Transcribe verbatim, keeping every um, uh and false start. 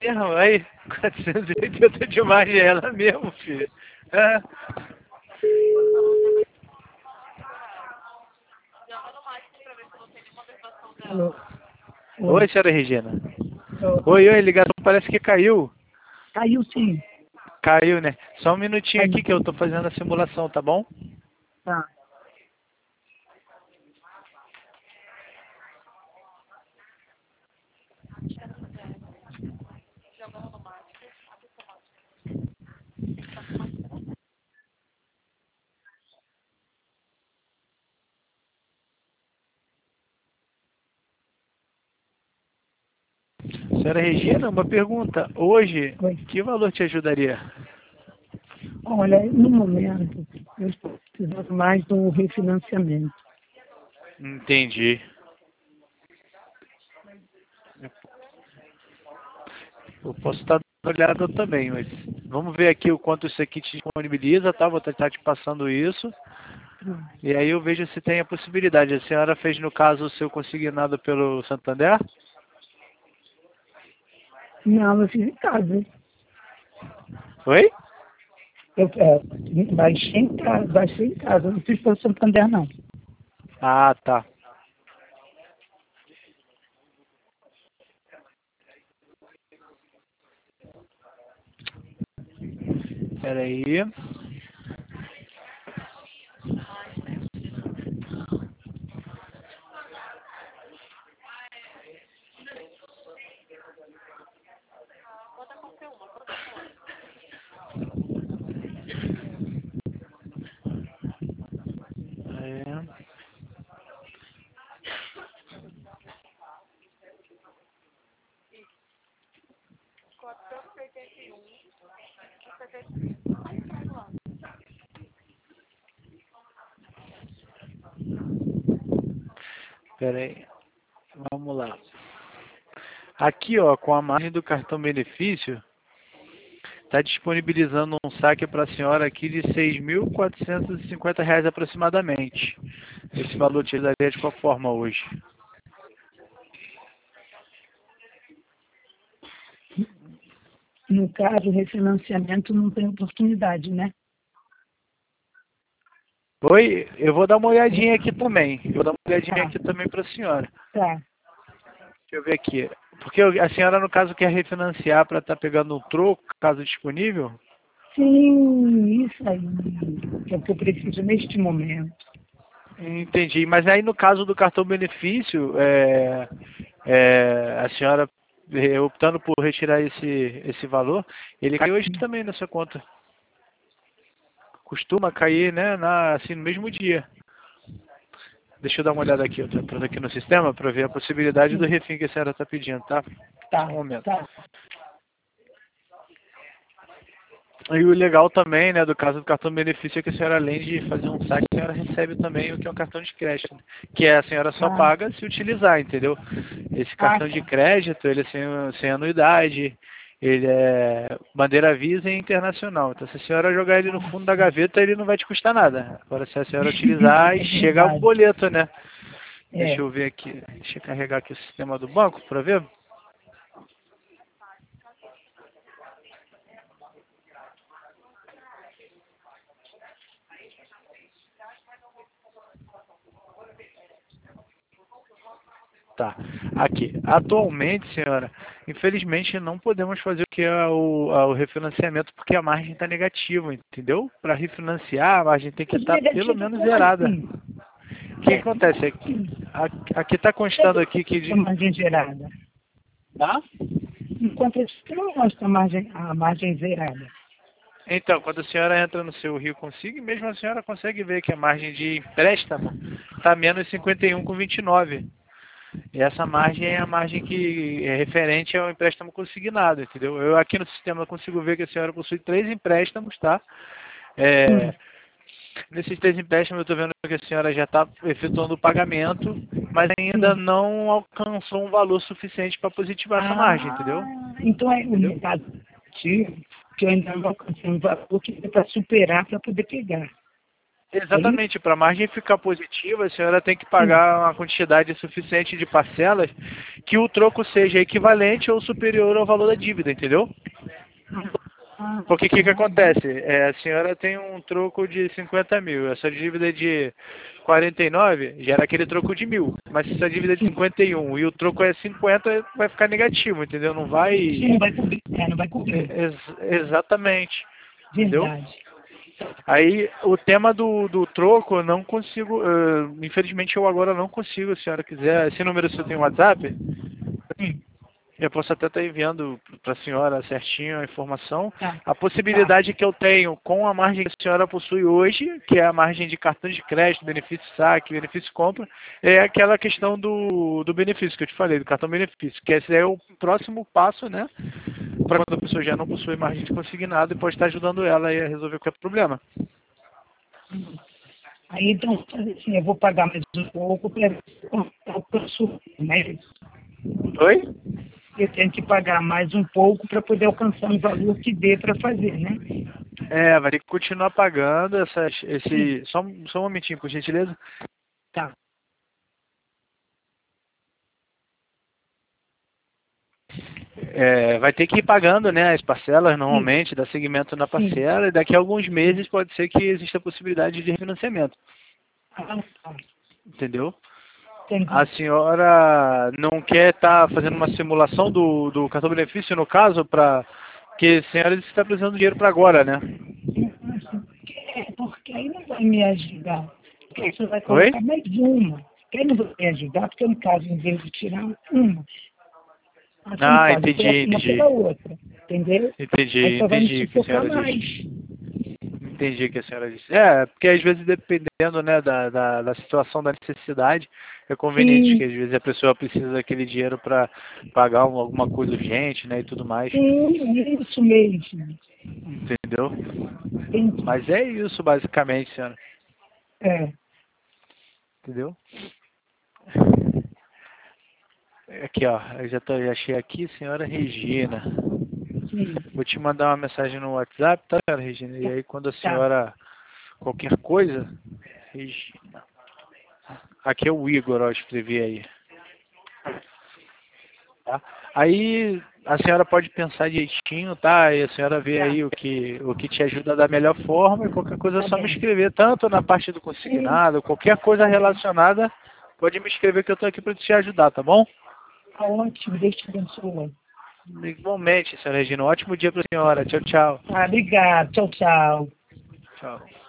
mesmo, aí, quatrocentos e oitenta de margem é ela mesmo, filho. É. Alô? Oi, Oi. senhora Regina. Ô, Oi, oi, a ligação parece que caiu. Caiu sim. Caiu, né? Só um minutinho Caiu. aqui que eu tô fazendo a simulação, tá bom? Tá. Senhora Regina, uma pergunta. Hoje, Oi. que valor te ajudaria? Olha, no momento, eu estou precisando mais do refinanciamento. Entendi. Eu posso estar dando uma olhada também, mas vamos ver aqui o quanto isso aqui te disponibiliza, tá? Vou tentar te passando isso. Hum. E aí eu vejo se tem a possibilidade. A senhora fez, no caso, o seu consignado pelo Santander? Não, eu fiz em casa. Oi? Eu é, baixei em casa, baixei em casa. Não fiz pelo Santander, não. Ah, tá. Pera aí. É. Pera aí. Vamos lá. Aqui, ó, com a margem do cartão benefício, está disponibilizando um saque para a senhora aqui de seis mil quatrocentos e cinquenta reais aproximadamente. Esse valor te daria de qual forma hoje? No caso, o refinanciamento não tem oportunidade, né? Oi, eu vou dar uma olhadinha aqui também. Eu vou dar uma olhadinha Tá, aqui também para a senhora. tá. Deixa eu ver aqui. Porque a senhora, no caso, quer refinanciar para estar pegando um troco, caso disponível? Sim, isso aí. Que é o que eu preciso neste momento. Entendi. Mas aí, no caso do cartão benefício, é, é, a senhora é, optando por retirar esse, esse valor, ele cai hoje também na sua conta. Costuma cair, né, na, assim, no mesmo dia. Deixa eu dar uma olhada aqui. Eu tô entrando aqui no sistema para ver a possibilidade do Sim. refim que a senhora está pedindo, tá? Só um Tá, momento. tá. E o legal também, né, do caso do cartão benefício é que a senhora, além de fazer um saque, a senhora recebe também o que é um cartão de crédito, né? Que a senhora só Ah, paga se utilizar, entendeu? Esse ah, cartão de tá. crédito, ele é sem, sem anuidade, ele é bandeira Visa e internacional. Então, se a senhora jogar ele no Ah, fundo da sim. gaveta, ele não vai te custar nada. Agora, se a senhora utilizar, É chega o verdade. boleto, né? Deixa É. eu ver aqui, deixa eu carregar aqui o sistema do banco para ver. Tá. Aqui. Atualmente, senhora, infelizmente não podemos fazer o que é o, a- o refinanciamento porque a margem está negativa, entendeu? Para refinanciar, a margem tem que Mas estar pelo negativo menos como zerada. assim? O que, que É, acontece? Aqui aqui está constando quando aqui que... a De, margem gerada? tá? Enquanto isso não mostra a margem, a margem zerada. Então, quando a senhora entra no seu Rio Consigo, mesmo a senhora consegue ver que a margem de empréstimo está menos cinquenta e um com vinte e nove. E essa margem é a margem que é referente ao empréstimo consignado, entendeu? Eu aqui no sistema consigo ver que a senhora possui três empréstimos, tá? Hum. É, nesses três empréstimos eu estou vendo que a senhora já está efetuando o pagamento, mas ainda Sim. não alcançou um valor suficiente para positivar essa margem, entendeu? Ah, então é o Entendeu? mercado ativo que eu ainda não alcancei um valor que é para superar para poder pegar. Exatamente, para a margem ficar positiva, a senhora tem que pagar uma quantidade suficiente de parcelas que o troco seja equivalente ou superior ao valor da dívida, entendeu? Ah, Porque o que, que acontece? É, a senhora tem um troco de cinquenta mil, essa dívida é de quarenta e nove gera aquele troco de mil. Mas se a dívida é de cinquenta e um e o troco é cinquenta, vai ficar negativo, entendeu? Não vai. sim, não vai cobrir. É, não vai cobrir. Ex- exatamente. Entendeu? Verdade. Aí o tema do, do troco eu não consigo, uh, infelizmente eu agora não consigo, se a senhora quiser. Esse número você tem WhatsApp? Hum, Eu posso até estar enviando para a senhora certinho a informação. tá. A possibilidade que eu tenho com a margem que a senhora possui hoje, que é a margem de cartão de crédito, benefício saque, benefício compra, é aquela questão do, do benefício que eu te falei, do cartão benefício, que esse é o próximo passo, né? Para quando a pessoa já não possui margem de consignado e pode estar ajudando ela a resolver qualquer problema. Aí então, assim, eu vou pagar mais um pouco para o preço, né? Oi? Eu tenho que pagar mais um pouco para poder alcançar um valor que dê para fazer, né? É, vai ter que continuar pagando essas, esse. Só, um- só um momentinho, por gentileza. Tá. É, vai ter que ir pagando, né, as parcelas Sim, normalmente, dar seguimento na sim. parcela, e daqui a alguns meses pode ser que exista a possibilidade de refinanciamento, Ah, tá. entendeu? A Entendi. senhora não quer estar fazendo uma simulação do, do cartão benefício, no caso, para que a senhora disse que está precisando de dinheiro para agora, né? É, porque aí não vai me ajudar. Porque aí você vai Oi? colocar mais uma. Que aí não vai me ajudar, porque no caso, em vez de tirar uma, assim, no Ah, caso, eu entendi, coloco uma pela entendi. outra. Entendeu? Aí Entendi, só vai me entendi o que a sufocar senhora mais. disse. Entendi o que a senhora disse. É, porque às vezes dependendo, né, da, da, da situação da necessidade, é conveniente que Sim, às vezes a pessoa precisa daquele dinheiro para pagar um- alguma coisa urgente, né, e tudo mais. sim, isso mesmo. Entendeu? Entendi. Mas é isso basicamente, senhora. É, Entendeu? Aqui, ó, eu já, tô, já achei aqui, senhora Regina. sim. Vou te mandar uma mensagem no WhatsApp, tá, senhora Regina? E aí quando a Tá. senhora, qualquer coisa, Regina. Aqui é o Igor, ó, eu escrevi aí. Tá? Aí a senhora pode pensar direitinho, tá? E a senhora vê Tá. aí o que, o que te ajuda da melhor forma e qualquer coisa é Tá só me bem. escrever, tanto na parte do Sim, consignado, qualquer coisa tá bem. relacionada, pode me escrever que eu tô aqui para te ajudar, tá bom? Tá ótimo. Deus te abençoe. Igualmente, senhora Regina. Um ótimo dia para a senhora. Tchau, tchau. Ah, obrigado. Tchau, tchau. Tchau.